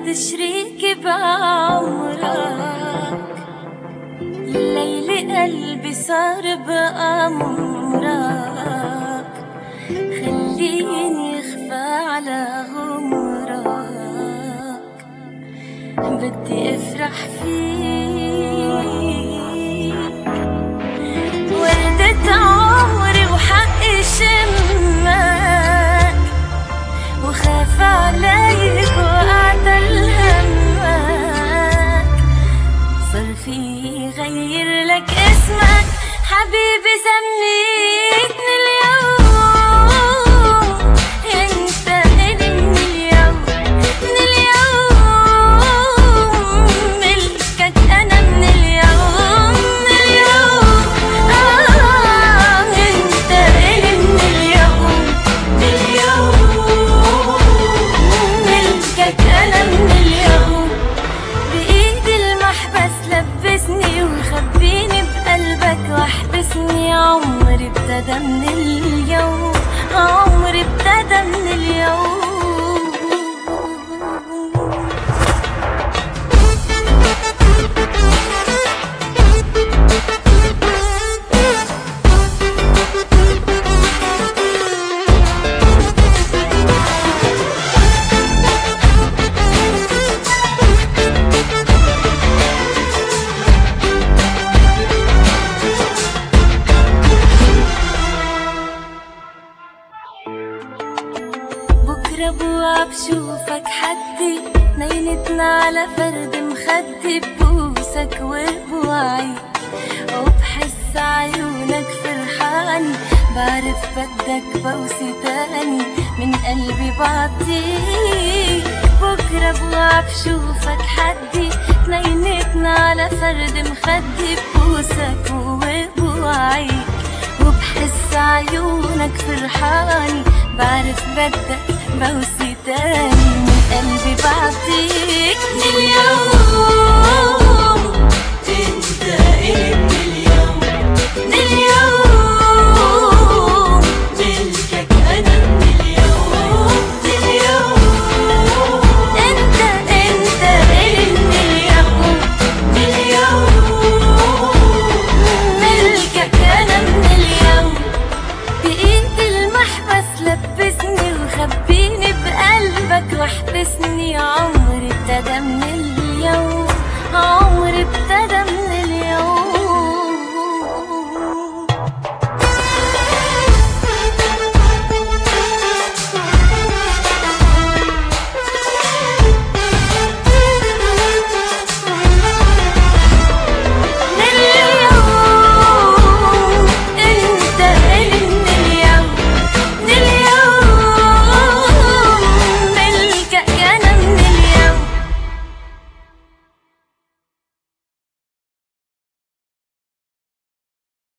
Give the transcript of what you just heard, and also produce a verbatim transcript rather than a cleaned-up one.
انت شريكي بعمرك، الليل قلبي صار بأمرك، خليني اخفى على غمرك، بدي افرح فيك، وردة عمري وحقي شمك، وخاف عليك وأعتل همك، صار في غير لك اسمك حبيبي سميتني اليوم، انت إلي من اليوم، من اليوم ملكك أنا من اليوم، من اليوم آه انت إلي من اليوم، من اليوم ملكك أنا من اليوم، بإيدي المحبس لبسني وخبيني بقلبك واحبسني، عمري ابتدى من اليوم، عمري ابتدى من اليوم. بكرة بوعى بشوفك حدي، نينتنا على فرد مخدي، ببوسك وبوعيك وبحس عيونك فرحاني، بعرف بدك بوسي تاني من قلبي بعطيك، بكرة بوعى بشوفك حدي، نينتنا على فرد مخدي، ببوسك وبوعيك وبحس عيونك فرحاني، بعرف بدك بوسي تاني من قلبي بعطيك، من اليوم انت إلي